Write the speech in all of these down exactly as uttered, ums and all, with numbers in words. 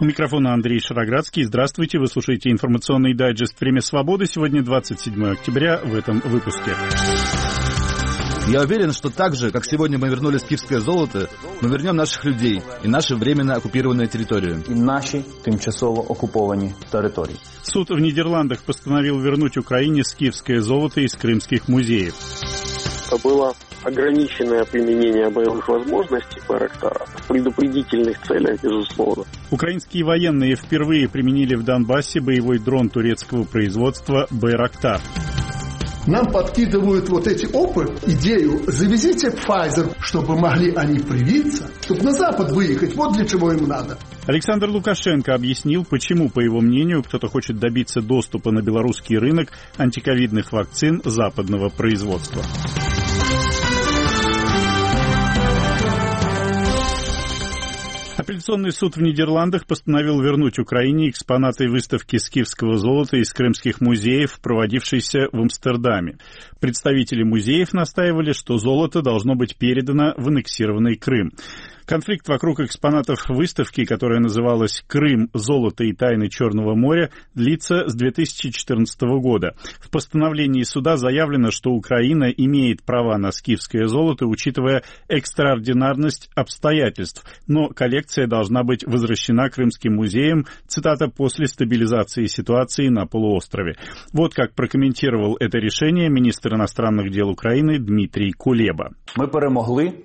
У микрофона Андрей Шароградский. Здравствуйте, вы слушаете информационный дайджест «Время свободы». Сегодня двадцать седьмое октября в этом выпуске. Я уверен, что так же, как сегодня мы вернули скифское золото, мы вернем наших людей и наши временно оккупированные территории. И наши тимчасово оккупованные территории. Суд в Нидерландах постановил вернуть Украине скифское золото из крымских музеев. Это было ограниченное применение боевых возможностей Байрактара в предупредительных целях, безусловно. Украинские военные впервые применили в Донбассе боевой дрон турецкого производства «Байрактар». Нам подкидывают вот эти опы, идею, завезите Pfizer, чтобы могли они привиться, чтобы на Запад выехать, вот для чего им надо. Александр Лукашенко объяснил, почему, по его мнению, кто-то хочет добиться доступа на белорусский рынок антиковидных вакцин западного производства. Апелляционный суд в Нидерландах постановил вернуть Украине экспонаты выставки скифского золота из крымских музеев, проводившейся в Амстердаме. Представители музеев настаивали, что золото должно быть передано в аннексированный Крым. Конфликт вокруг экспонатов выставки, которая называлась «Крым. Золото и тайны Черного моря», длится с две тысячи четырнадцатого года. В постановлении суда заявлено, что Украина имеет права на скифское золото, учитывая экстраординарность обстоятельств, но коллекция должна быть возвращена Крымским музеям, цитата, «после стабилизации ситуации на полуострове». Вот как прокомментировал это решение министр иностранных дел Украины Дмитрий Кулеба. Мы перемогли.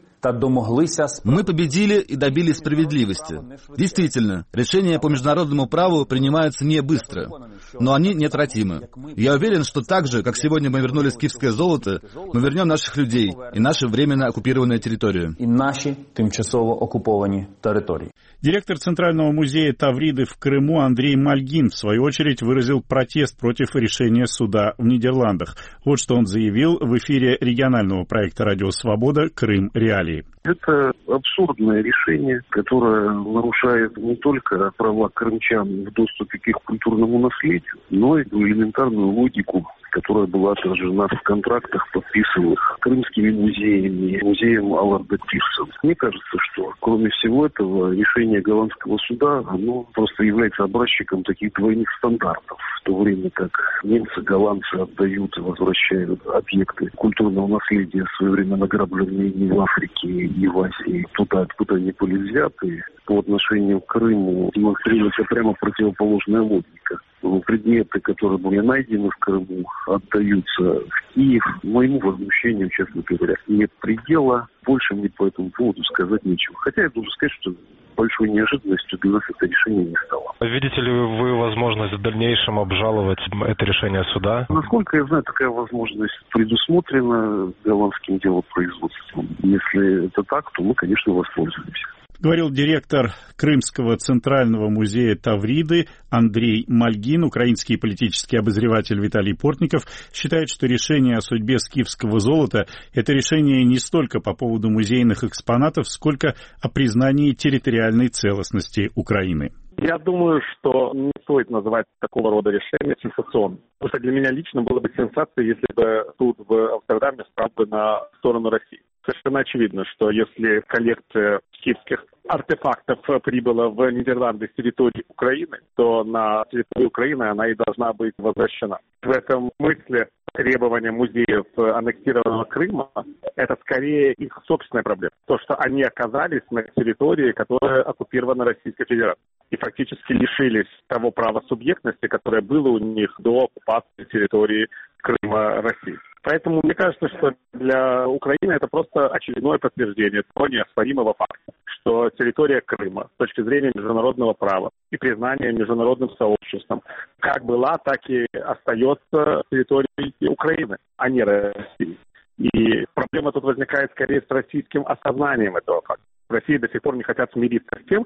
Мы победили и добились справедливости. Действительно, решения по международному праву принимаются не быстро, но они неотвратимы. Я уверен, что так же, как сегодня мы вернули скифское золото, мы вернем наших людей и наши временно оккупированные территории. И наши тимчасово оккупованные территории. Директор Центрального музея Тавриды в Крыму Андрей Мальгин, в свою очередь, выразил протест против решения суда в Нидерландах. Вот что он заявил в эфире регионального проекта «Радио Свобода. Крым. Реалии». Это абсурдное решение, которое нарушает не только права крымчан в доступе к их культурному наследию, но и элементарную логику, которая была отражена в контрактах, подписанных крымскими музеями, музеем Алларда Тирса. Мне кажется, что кроме всего этого, решение голландского суда, оно просто является образчиком таких двойных стандартов. В то время как немцы, голландцы отдают и возвращают объекты культурного наследия, в свое время награбленные и в Африке, и в Азии, туда, откуда они были взяты, по отношению к Крыму демонстрируется прямо противоположная логика. Предметы, которые были найдены в Крыму, отдаются в Киев. Моему возмущению, честно говоря, нет предела. Больше мне по этому поводу сказать нечего. Хотя я должен сказать, что большой неожиданностью для нас это решение не стало. Видите ли вы возможность в дальнейшем обжаловать это решение суда? Насколько я знаю, такая возможность предусмотрена голландским делопроизводством. Если это так, то мы, конечно, воспользуемся. Говорил директор Крымского центрального музея Тавриды Андрей Мальгин. Украинский политический обозреватель Виталий Портников считает, что решение о судьбе скифского золота – это решение не столько по поводу музейных экспонатов, сколько о признании территориальной целостности Украины. Я думаю, что не стоит называть такого рода решение сенсационным. Потому что для меня лично было бы сенсацией, если бы суд в Амстердаме стал бы на сторону России. Совершенно очевидно, что если коллекция скифских артефактов прибыла в Нидерланды с территории Украины, то на территорию Украины она и должна быть возвращена. В этом смысле требования музеев аннексированного Крыма – это скорее их собственная проблема. То, что они оказались на территории, которая оккупирована Российской Федерацией. И фактически лишились того права субъектности, которое было у них до оккупации территории Крыма России. Поэтому мне кажется, что для Украины это просто очередное подтверждение того неоспоримого факта, что территория Крыма с точки зрения международного права и признания международным сообществом как была, так и остается территорией Украины, а не России. И проблема тут возникает скорее с российским осознанием этого факта. В России до сих пор не хотят смириться с тем,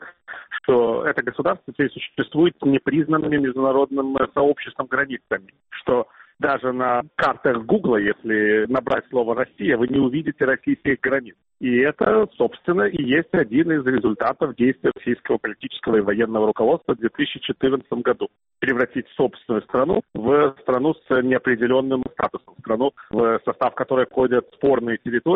что это государство теперь существует с непризнанными международным сообществом границами, что даже на картах Гугла, если набрать слово «Россия», вы не увидите российских границ. И это, собственно, и есть один из результатов действий российского политического и военного руководства в две тысячи четырнадцатом году. Превратить собственную страну в страну с неопределенным статусом, страну, в состав которой входят спорные территории,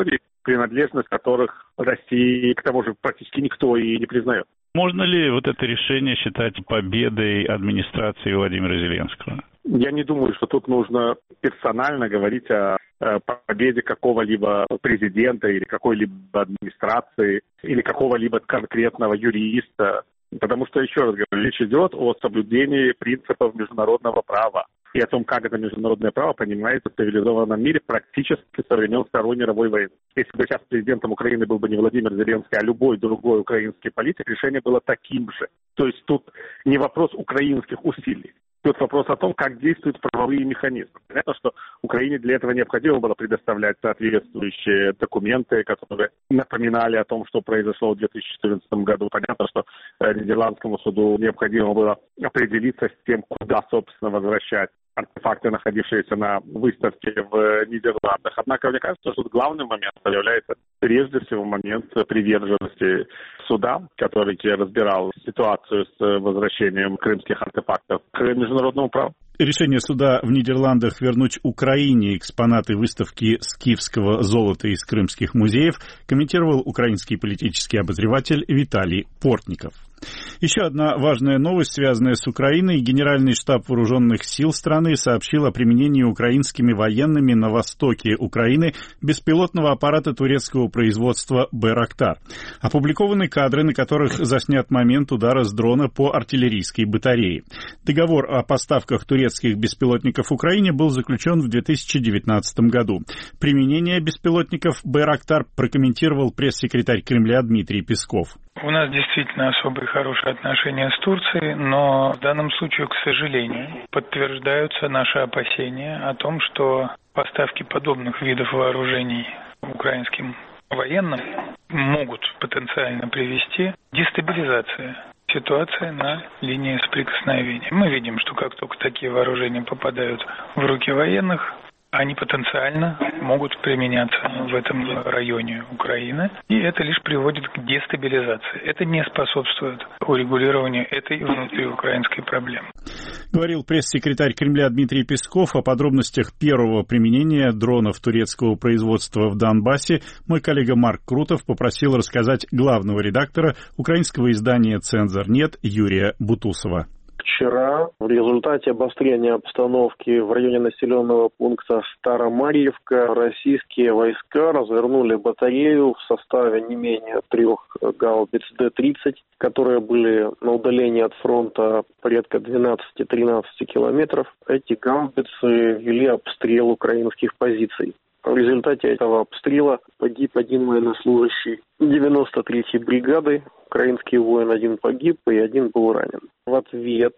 принадлежность которых России, к тому же, практически никто и не признает. Можно ли вот это решение считать победой администрации Владимира Зеленского? Я не думаю, что тут нужно персонально говорить о победе какого-либо президента или какой-либо администрации или какого-либо конкретного юриста. Потому что, еще раз говорю, речь идет о соблюдении принципов международного права и о том, как это международное право понимается в цивилизованном мире практически со времен Второй мировой войны. Если бы сейчас президентом Украины был бы не Владимир Зеленский, а любой другой украинский политик, решение было таким же. То есть тут не вопрос украинских усилий. Тут вопрос о том, как действуют правовые механизмы. Понятно, что Украине для этого необходимо было предоставлять соответствующие документы, которые напоминали о том, что произошло в две тысячи четырнадцатом году. Понятно, что Нидерландскому суду необходимо было определиться с тем, куда, собственно, возвращать артефакты, находившиеся на выставке в Нидерландах. Однако, мне кажется, что главным моментом является прежде всего момент приверженности суда, который разбирал ситуацию с возвращением крымских артефактов к международному праву. Решение суда в Нидерландах вернуть Украине экспонаты выставки скифского золота из крымских музеев комментировал украинский политический обозреватель Виталий Портников. Еще одна важная новость, связанная с Украиной. Генеральный штаб вооруженных сил страны сообщил о применении украинскими военными на востоке Украины беспилотного аппарата турецкого производства «Байрактар». Опубликованы кадры, на которых заснят момент удара с дрона по артиллерийской батарее. Договор о поставках турецких беспилотников Украине был заключен в две тысячи девятнадцатом году. Применение беспилотников «Байрактар» прокомментировал пресс-секретарь Кремля Дмитрий Песков. У нас действительно особые хорошие отношения с Турцией, но в данном случае, к сожалению, подтверждаются наши опасения о том, что поставки подобных видов вооружений украинским военным могут потенциально привести к дестабилизации ситуации на линии соприкосновения. Мы видим, что как только такие вооружения попадают в руки военных, они потенциально могут применяться в этом районе Украины, и это лишь приводит к дестабилизации. Это не способствует урегулированию этой внутриукраинской проблемы. Говорил пресс-секретарь Кремля Дмитрий Песков. О подробностях первого применения дронов турецкого производства в Донбассе мой коллега Марк Крутов попросил рассказать главного редактора украинского издания «Цензор.нет» Юрия Бутусова. Вчера в результате обострения обстановки в районе населенного пункта Старомарьевка российские войска развернули батарею в составе не менее трех гаубиц Д тридцать, которые были на удалении от фронта порядка двенадцать-тринадцать километров. Эти гаубицы вели обстрел украинских позиций. В результате этого обстрела погиб один военнослужащий девяносто третьей бригады. Украинский воин один погиб и один был ранен. В ответ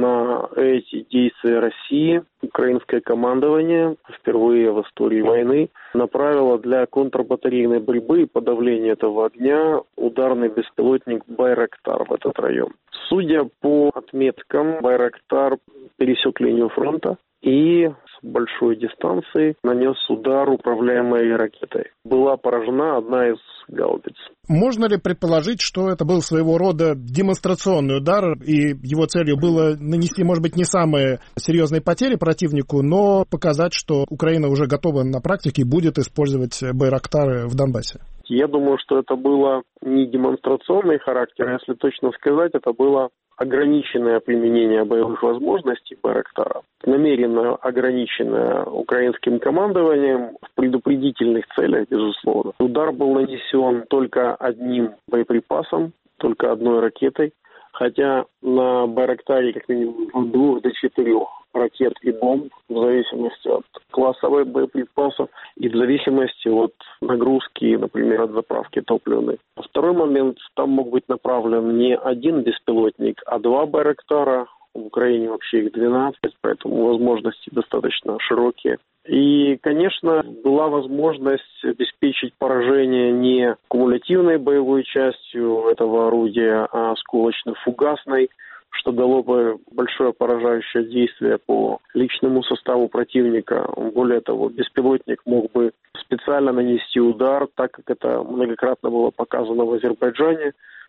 на эти действия России украинское командование впервые в истории войны направило для контрбатарейной борьбы и подавления этого огня ударный беспилотник «Байрактар» в этот район. Судя по отметкам, «Байрактар» пересек линию фронта и с большой дистанции нанес удар управляемой ракетой. Была поражена одна из гаубиц. Можно ли предположить, что это был своего рода демонстрационный удар, и его целью было нанести, может быть, не самые серьезные потери противнику, но показать, что Украина уже готова на практике и будет использовать байрактары в Донбассе? Я думаю, что это было не демонстрационный характер, если точно сказать, это было ограниченное применение боевых возможностей Байрактара, намеренно ограниченное украинским командованием в предупредительных целях, безусловно. Удар был нанесен только одним боеприпасом, только одной ракетой, хотя на Байрактаре как минимум от двух до четырех ракет и бомб, в зависимости от класса боеприпасов и в зависимости от нагрузки, например, от заправки топливной. Второй момент, там мог быть направлен не один беспилотник, а два Байрактара. В Украине вообще их двенадцать, поэтому возможности достаточно широкие. И, конечно, была возможность обеспечить поражение не кумулятивной боевой частью этого орудия, а осколочно-фугасной, что дало бы большое поражающее действие по личному составу противника. Более того, беспилотник мог бы специально нанести удар, так как это многократно было показано в Азербайджане,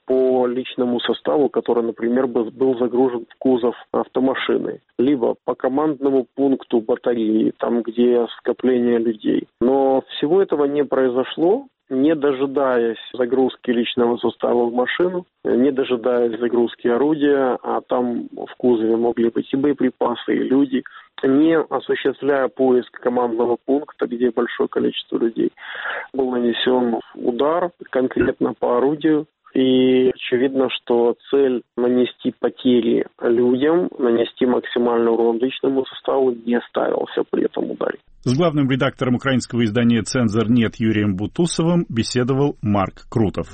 по личному составу, который, например, был загружен в кузов автомашины, либо по командному пункту батареи, там, где скопление людей. Но всего этого не произошло. Не дожидаясь загрузки личного состава в машину, не дожидаясь загрузки орудия, а там в кузове могли быть и боеприпасы, и люди, не осуществляя поиск командного пункта, где большое количество людей, был нанесен удар конкретно по орудию. И очевидно, что цель нанести потери людям, нанести максимальный урон личному составу не ставился при этом ударе. С главным редактором украинского издания «Цензор нет» Юрием Бутусовым беседовал Марк Крутов.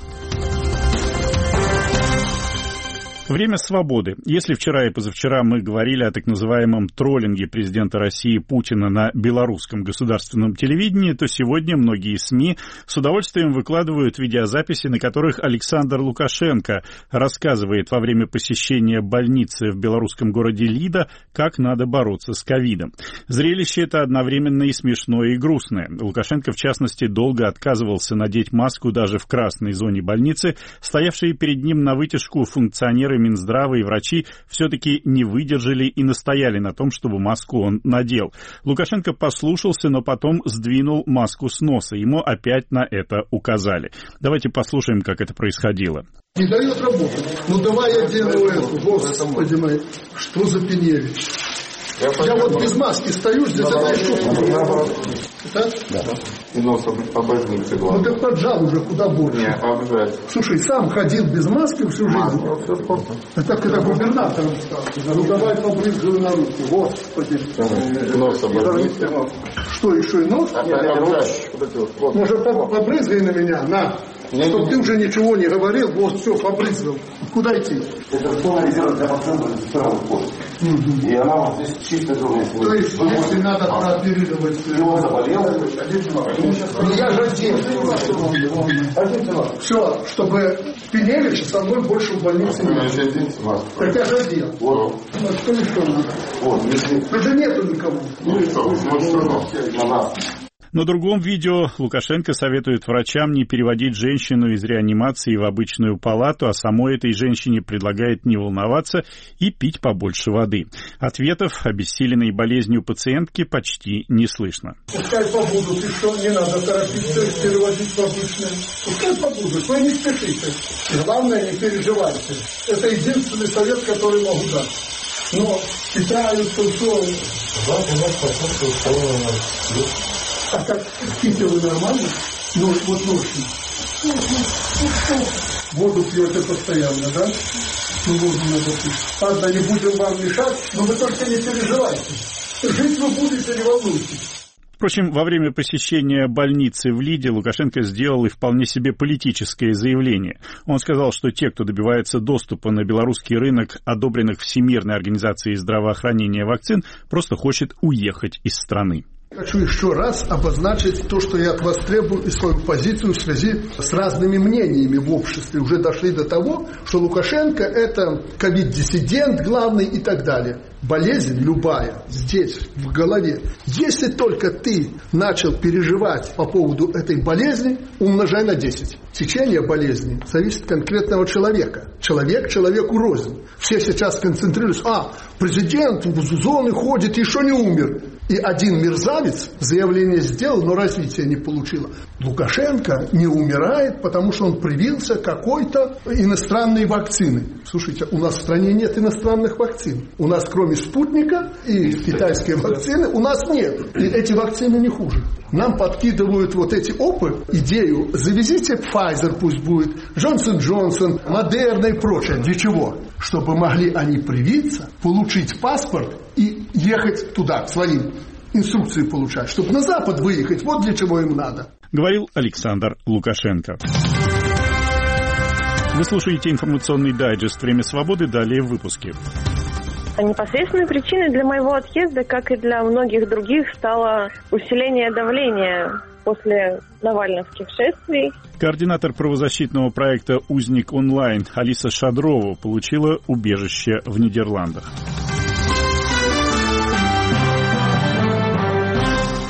Время свободы. Если вчера и позавчера мы говорили о так называемом троллинге президента России Путина на белорусском государственном телевидении, то сегодня многие СМИ с удовольствием выкладывают видеозаписи, на которых Александр Лукашенко рассказывает во время посещения больницы в белорусском городе Лида, как надо бороться с ковидом. Зрелище это одновременно и смешное, и грустное. Лукашенко, в частности, долго отказывался надеть маску даже в красной зоне больницы. Стоявшие перед ним на вытяжку функционеры Минздрава и врачи все-таки не выдержали и настояли на том, чтобы маску он надел. Лукашенко послушался, но потом сдвинул маску с носа. Ему опять на это указали. Давайте послушаем, как это происходило. Не дает работать. Ну давай я делаю эту. Господи мой, что за Пеневич? Я, я вот без маски стою, здесь это еще. Так? Да. И носом обожмите глаз. Ну ты поджал уже куда больше. Не, обжать. Слушай, сам ходил без маски всю жизнь. Это когда губернатором стал. Ну давай побрызгаю на руки. Господи. Нос обожмите. Что, еще и нос? Может, побрызгай на меня, на. Чтобы ты уже ничего не говорил, вот все, побрызгал. Куда идти? Это полный резерв для пациента регистрирован в поле. И она вот здесь чисто зубная. То есть, если надо прооперировать... Он заболел. Ну я же одел. Все, чтобы Пеневич со мной больше в больнице не было. Так я же одел. Вот. Ну что еще надо? Вот. Уже нету никого. Ну и что? На нас. На другом видео Лукашенко советует врачам не переводить женщину из реанимации в обычную палату, а самой этой женщине предлагает не волноваться и пить побольше воды. Ответов обессиленной болезнью пациентки почти не слышно. Пускай побудут, и что, не надо торопиться переводить в обычную. Пускай побудут, вы не спешите. Главное, не переживайте. Это единственный совет, который могу дать. Но питаются все. А как спите вы нормально? Ну, вот ночью. Воду пьете постоянно, да? Ну, воду надо пить. Ладно, не будем вам мешать, но вы только не переживайте. Жить вы будете, не волнуйтесь. Впрочем, во время посещения больницы в Лиде Лукашенко сделал и вполне себе политическое заявление. Он сказал, что те, кто добивается доступа на белорусский рынок одобренных Всемирной организацией здравоохранения вакцин, просто хочет уехать из страны. Хочу еще раз обозначить то, что я от вас требую, и свою позицию в связи с разными мнениями в обществе. Уже дошли до того, что Лукашенко – это ковид-диссидент главный и так далее. Болезнь любая здесь, в голове. Если только ты начал переживать по поводу этой болезни, умножай на десять. Течение болезни зависит от конкретного человека. Человек человеку рознь. Все сейчас концентрируются. А, президент в зоны ходит, еще не умер. И один мерзавец заявление сделал, но развития не получило. Лукашенко не умирает, потому что он привился какой-то иностранной вакцины. Слушайте, у нас в стране нет иностранных вакцин. У нас кроме спутника и китайской вакцины, у нас нет. И эти вакцины не хуже. Нам подкидывают вот эти опы, идею, завезите Pfizer, пусть будет, Джонсон Джонсон, Модерна и прочее. Для чего? Чтобы могли они привиться, получить паспорт и ехать туда, к своим, инструкции получать, чтобы на Запад выехать. Вот для чего им надо. Говорил Александр Лукашенко. Вы слушаете информационный дайджест «Время свободы», далее в выпуске. Непосредственной причиной для моего отъезда, как и для многих других, стало усиление давления после навальновских шествий. Координатор правозащитного проекта «Узник онлайн» Алиса Шадрова получила убежище в Нидерландах.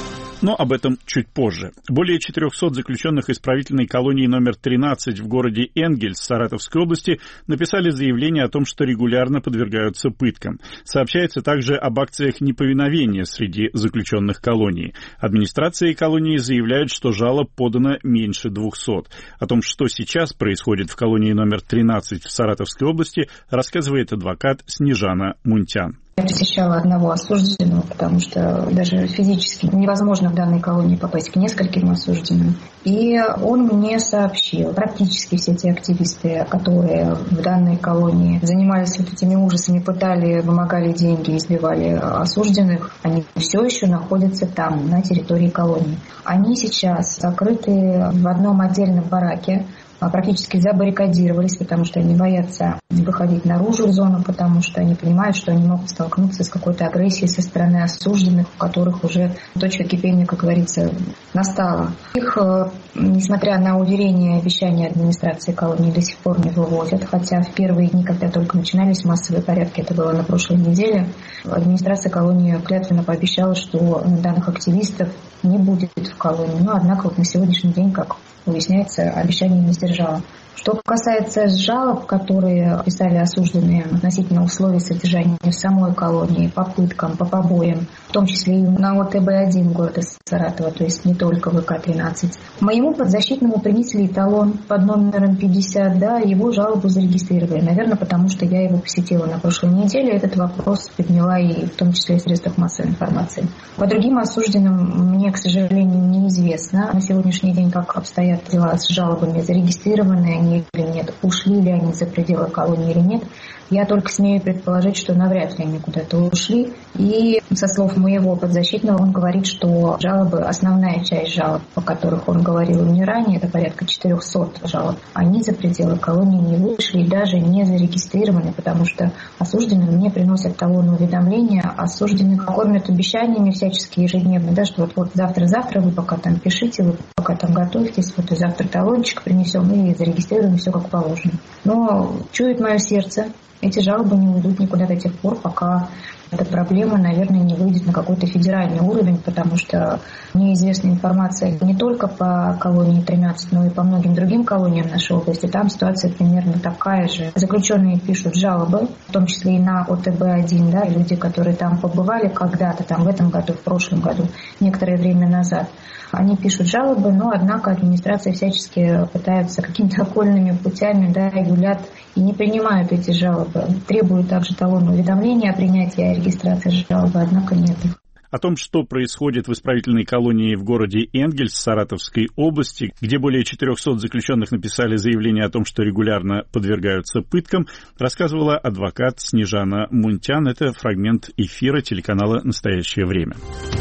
Но об этом чуть позже. Более четырехсот заключенных исправительной колонии номер тринадцать в городе Энгельс Саратовской области написали заявление о том, что регулярно подвергаются пыткам. Сообщается также об акциях неповиновения среди заключенных колонии. Администрация колонии заявляет, что жалоб подано меньше двухсот. О том, что сейчас происходит в колонии номер тринадцать в Саратовской области, рассказывает адвокат Снежана Мунтян. Я посещала одного осужденного, потому что даже физически невозможно в данной колонии попасть к нескольким осужденным. И он мне сообщил, практически все те активисты, которые в данной колонии занимались вот этими ужасами, пытали, вымогали деньги, избивали осужденных, они все еще находятся там, на территории колонии. Они сейчас закрыты в одном отдельном бараке, практически забаррикадировались, потому что они боятся выходить наружу в зону, потому что они понимают, что они могут столкнуться с какой-то агрессией со стороны осужденных, у которых уже точка кипения, как говорится, настала. Их, несмотря на уверения и обещания администрации колонии, до сих пор не вывозят, хотя в первые дни, когда только начинались массовые порядки, это было на прошлой неделе, администрация колонии клятвенно пообещала, что данных активистов не будет в колонии. Но, однако, вот на сегодняшний день, как выясняется, обещание не сдержала. Что касается жалоб, которые писали осужденные относительно условий содержания в самой колонии, по пыткам, по побоям, в том числе и на О Тэ Бэ один города Саратова, то есть не только В К тринадцать, моему подзащитному принесли талон под номером пятьдесят, да, его жалобу зарегистрировали. Наверное, потому что я его посетила на прошлой неделе, этот вопрос подняла и в том числе в средствах массовой информации. По другим осужденным мне, к сожалению, неизвестно на сегодняшний день, как обстоят дела с жалобами, зарегистрированы они или нет, ушли ли они за пределы колонии или нет. Я только смею предположить, что навряд ли они куда-то ушли. И со слов моего подзащитного, он говорит, что жалобы, основная часть жалоб, о которых он говорил мне ранее, это порядка четырехсот жалоб, они за пределы колонии не вышли и даже не зарегистрированы, потому что осужденные мне приносят талоны уведомления, осужденных кормят обещаниями всячески ежедневно, да, что вот, вот завтра-завтра вы пока там пишите, вы пока там готовьтесь, вот и завтра талончик принесем и зарегистрируем все как положено. Но чует мое сердце, эти жалобы не уйдут никуда до тех пор, пока эта проблема, наверное, не выйдет на какой-то федеральный уровень, потому что мне известна информация не только по колонии тринадцать, но и по многим другим колониям нашей области. Там ситуация примерно такая же. Заключенные пишут жалобы, в том числе и на О Тэ Бэ один, да, люди, которые там побывали когда-то, там в этом году, в прошлом году, некоторое время назад. Они пишут жалобы, но, однако, администрация всячески пытается какими-то окольными путями, да, юлят и не принимают эти жалобы. Требуют также талон уведомления о принятии и регистрации жалобы, однако нет их. О том, что происходит в исправительной колонии в городе Энгельс Саратовской области, где более четырехсот заключенных написали заявление о том, что регулярно подвергаются пыткам, рассказывала адвокат Снежана Мунтян. Это фрагмент эфира телеканала «Настоящее время».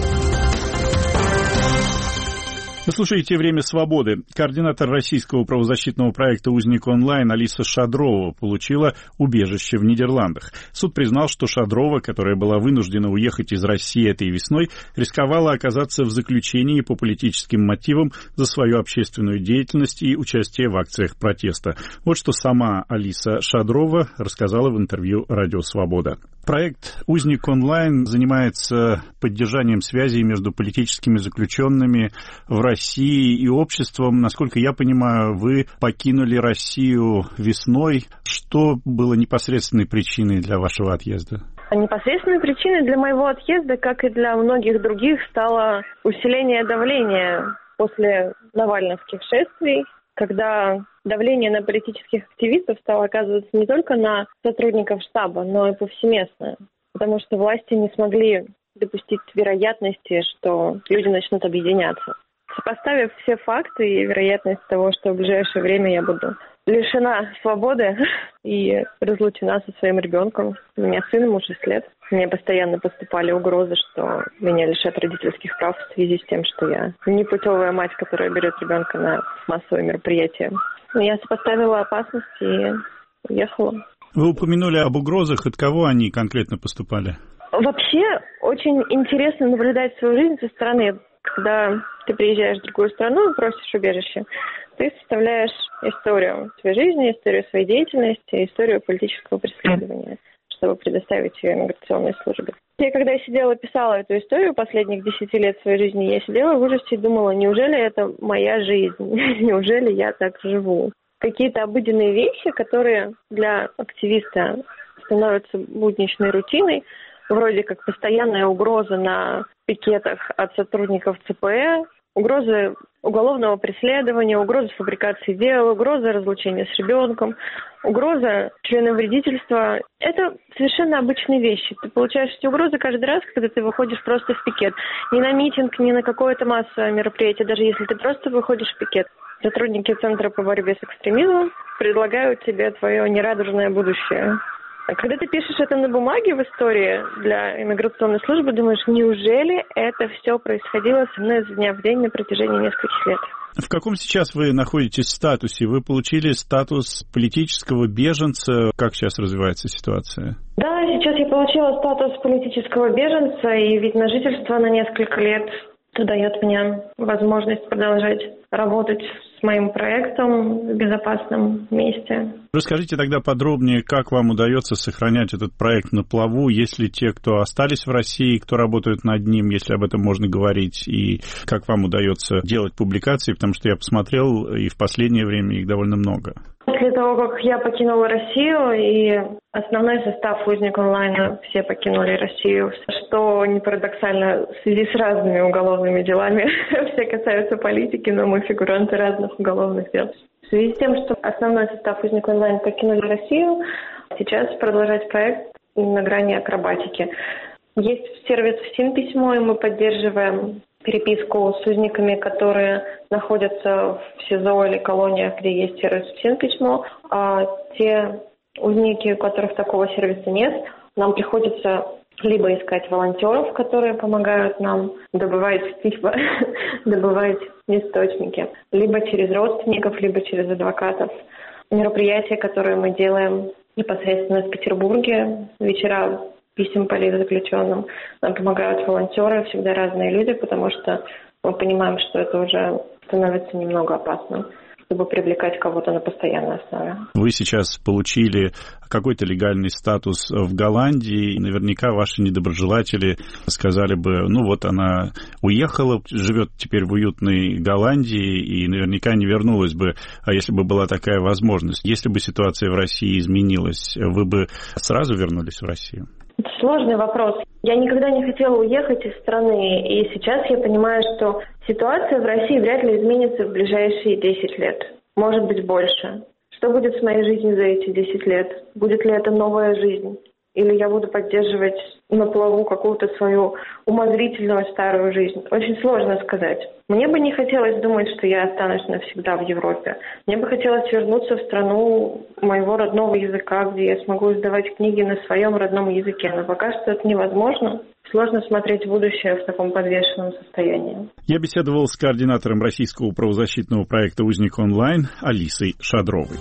Вы слушаете «Время свободы». Координатор российского правозащитного проекта «Узник онлайн» Алиса Шадрова получила убежище в Нидерландах. Суд признал, что Шадрова, которая была вынуждена уехать из России этой весной, рисковала оказаться в заключении по политическим мотивам за свою общественную деятельность и участие в акциях протеста. Вот что сама Алиса Шадрова рассказала в интервью «Радио Свобода». Проект «Узник онлайн» занимается поддержанием связей между политическими заключенными в России и обществом. Насколько я понимаю, вы покинули Россию весной. Что было непосредственной причиной для вашего отъезда? Непосредственной причиной для моего отъезда, как и для многих других, стало усиление давления после навальновских шествий, когда давление на политических активистов стало оказываться не только на сотрудников штаба, но и повсеместно, потому что власти не смогли допустить вероятности, что люди начнут объединяться. Сопоставив все факты и вероятность того, что в ближайшее время я буду лишена свободы и разлучена со своим ребенком. У меня сын, ему шесть лет. Мне постоянно поступали угрозы, что меня лишат родительских прав в связи с тем, что я непутевая мать, которая берет ребенка на массовые мероприятия. Я сопоставила опасность и уехала. Вы упомянули об угрозах. От кого они конкретно поступали? Вообще, очень интересно наблюдать свою жизнь со стороны. Когда ты приезжаешь в другую страну и просишь убежище, ты составляешь историю своей жизни, историю своей деятельности, историю политического преследования, чтобы предоставить ее иммиграционной службе. Я когда сидела, писала эту историю последних десяти лет своей жизни, я сидела в ужасе и думала, неужели это моя жизнь? Неужели я так живу? Какие-то обыденные вещи, которые для активиста становятся будничной рутиной, вроде как постоянная угроза на пикетах от сотрудников ЦПЭ, угрозы уголовного преследования, угроза фабрикации дел, угроза разлучения с ребенком, угроза членовредительства. Это совершенно обычные вещи. Ты получаешь эти угрозы каждый раз, когда ты выходишь просто в пикет. Не на митинг, не на какое-то массовое мероприятие, даже если ты просто выходишь в пикет. Сотрудники Центра по борьбе с экстремизмом предлагают тебе твое нерадужное будущее. А когда ты пишешь это на бумаге в истории для иммиграционной службы, думаешь, неужели это все происходило со мной изо дня в день на протяжении нескольких лет? В каком сейчас вы находитесь статусе? Вы получили статус политического беженца. Как сейчас развивается ситуация? Да, сейчас я получила статус политического беженца, и вид на жительство на несколько лет. Это дает мне возможность продолжать работать с моим проектом в безопасном месте. Расскажите тогда подробнее, как вам удается сохранять этот проект на плаву, есть ли те, кто остались в России, кто работает над ним, если об этом можно говорить, и как вам удается делать публикации, потому что я посмотрел, и в последнее время их довольно много. После того, как я покинула Россию, и основной состав «Узник онлайна» все покинули Россию, что не парадоксально в связи с разными уголовными делами, все касаются политики, но мы фигуранты разных уголовных дел. В связи с тем, что основной состав «Узник онлайн» покинули Россию, сейчас продолжать проект на грани акробатики. Есть сервис СИН-письмо, и мы поддерживаем переписку с узниками, которые находятся в СИЗО или колониях, где есть сервис СИН-письмо. А те узники, у которых такого сервиса нет, нам приходится либо искать волонтеров, которые помогают нам добывать письма, добывать источники, либо через родственников, либо через адвокатов. Мероприятия, которые мы делаем непосредственно в Петербурге, вечера писем политзаключенным, нам помогают волонтеры, всегда разные люди, потому что мы понимаем, что это уже становится немного опасным, чтобы привлекать кого-то на постоянной основе. Вы сейчас получили какой-то легальный статус в Голландии, и наверняка ваши недоброжелатели сказали бы, ну вот она уехала, живет теперь в уютной Голландии, и наверняка не вернулась бы, а если бы была такая возможность. Если бы ситуация в России изменилась, вы бы сразу вернулись в Россию? Это сложный вопрос. Я никогда не хотела уехать из страны, и сейчас я понимаю, что ситуация в России вряд ли изменится в ближайшие десять лет, может быть больше. Что будет с моей жизнью за эти десять лет? Будет ли это новая жизнь? Или я буду поддерживать на плаву какую-то свою умозрительную старую жизнь? Очень сложно сказать. Мне бы не хотелось думать, что я останусь навсегда в Европе. Мне бы хотелось вернуться в страну моего родного языка, где я смогу издавать книги на своем родном языке. Но пока что это невозможно. Сложно смотреть в будущее в таком подвешенном состоянии. Я беседовал с координатором российского правозащитного проекта «Узник онлайн» Алисой Шадровой.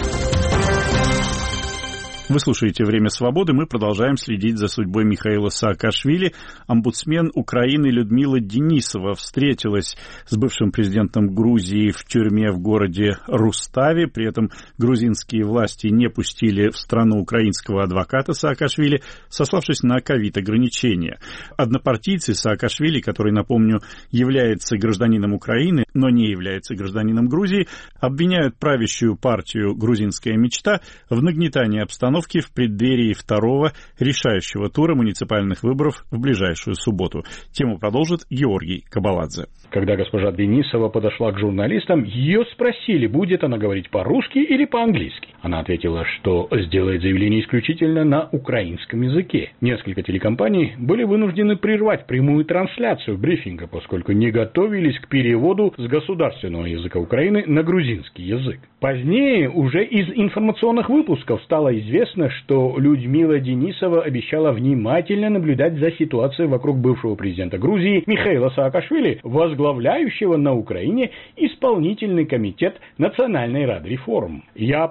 Вы слушаете «Время свободы». Мы продолжаем следить за судьбой Михаила Саакашвили. Омбудсмен Украины Людмила Денисова встретилась с бывшим президентом Грузии в тюрьме в городе Руставе. При этом грузинские власти не пустили в страну украинского адвоката Саакашвили, сославшись на ковид-ограничения. Однопартийцы Саакашвили, который, напомню, является гражданином Украины, но не является гражданином Грузии, обвиняют правящую партию «Грузинская мечта» в нагнетании обстановки в преддверии второго решающего тура муниципальных выборов в ближайшую субботу. Тему продолжит Георгий Кабаладзе. Когда госпожа Денисова подошла к журналистам, ее спросили, будет она говорить по-русски или по-английски. Она ответила, что сделает заявление исключительно на украинском языке. Несколько телекомпаний были вынуждены прервать прямую трансляцию брифинга, поскольку не готовились к переводу с государственного языка Украины на грузинский язык. Позднее уже из информационных выпусков стало известно, что Людмила Денисова обещала внимательно наблюдать за ситуацией вокруг бывшего президента Грузии Михаила Саакашвили, возглавляющего на Украине исполнительный комитет Национальной Рады реформ. Я попытаюсь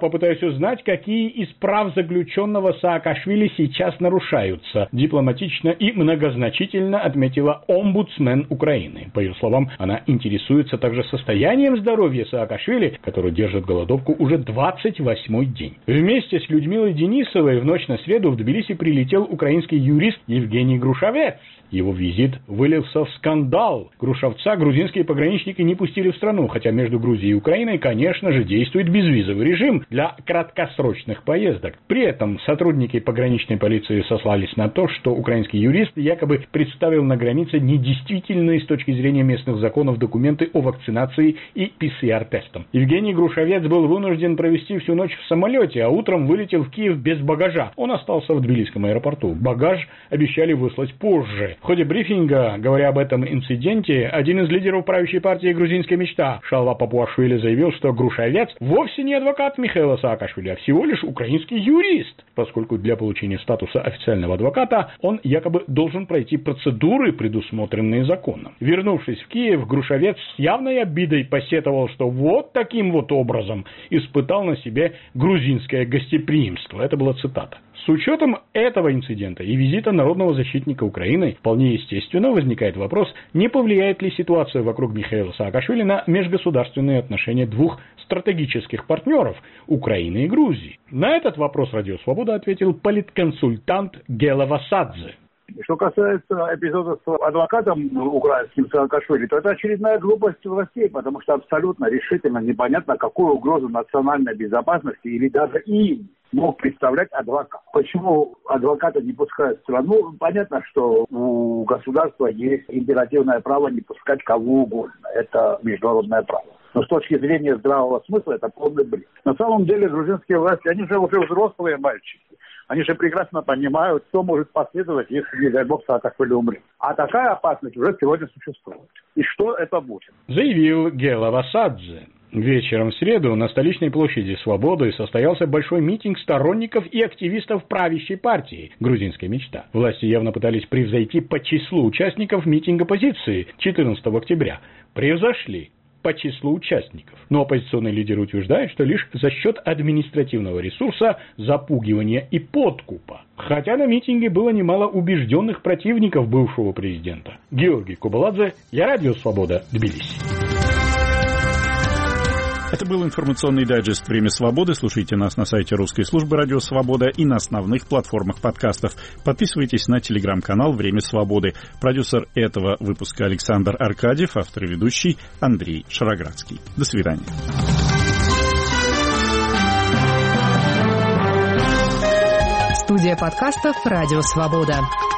узнать, какие из прав заключенного Саакашвили сейчас нарушаются, дипломатично и многозначительно отметила омбудсмен Украины. По ее словам, она интересуется также состоянием здоровья Саакашвили, который держит голодовку уже двадцать восьмой день. Вместе с Людмилой Денисовой в ночь на среду в Тбилиси прилетел украинский юрист Евгений Грушевец. Его визит вылился в скандал. Грушевца грузинские пограничники не пустили в страну, хотя между Грузией и Украиной, конечно же, действует безвизовый режим для краткосрочных поездок. При этом сотрудники пограничной полиции сослались на то, что украинский юрист якобы представил на границе недействительные с точки зрения местных законов документы о вакцинации и пи си ар-тестам. Евгений Грушевец был вынужден провести всю ночь в самолете, а утром вылетел в Киев без багажа. Он остался в Тбилисском аэропорту. Багаж обещали выслать позже. В ходе брифинга, говоря об этом инциденте, один из лидеров правящей партии «Грузинская мечта» Шалва Папуашвили заявил, что Грушевец вовсе не адвокат Михаила Саакашвили, а всего лишь украинский юрист, поскольку для получения статуса официального адвоката он якобы должен пройти процедуры, предусмотренные законом. Вернувшись в Киев, Грушевец с явной обидой посетовал, что вот таким вот образом испытал на себе грузинское гостеприимство. Это была цитата. С учетом этого инцидента и визита народного защитника Украины, вполне естественно возникает вопрос, не повлияет ли ситуация вокруг Михаила Саакашвили на межгосударственные отношения двух стратегических партнеров – Украины и Грузии. На этот вопрос «Радио Свобода» ответил политконсультант Гела Васадзе. Что касается эпизода с адвокатом украинским Саакашвили, то это очередная глупость властей, потому что абсолютно решительно непонятно, какую угрозу национальной безопасности или даже им мог представлять адвокат. Почему адвоката не пускают в страну? Понятно, что у государства есть императивное право не пускать кого угодно. Это международное право. Но с точки зрения здравого смысла это полный бред. На самом деле грузинские власти, они же уже взрослые мальчики. Они же прекрасно понимают, что может последовать, если, не дай бог, Саакашвили умрет. А такая опасность уже сегодня существует. И что это будет? Заявил Гела Васадзе. Вечером в среду на столичной площади Свободы состоялся большой митинг сторонников и активистов правящей партии «Грузинская мечта». Власти явно пытались превзойти по числу участников митинга оппозиции четырнадцатого октября. Превзошли по числу участников. Но оппозиционный лидер утверждает, что лишь за счет административного ресурса, запугивания и подкупа. Хотя на митинге было немало убежденных противников бывшего президента. Георгий Кубаладзе, я Радио Свобода, Тбилиси. Это был информационный дайджест «Время свободы». Слушайте нас на сайте русской службы «Радио Свобода» и на основных платформах подкастов. Подписывайтесь на телеграм-канал «Время свободы». Продюсер этого выпуска Александр Аркадьев, автор и ведущий Андрей Шароградский. До свидания. Студия подкастов «Радио Свобода».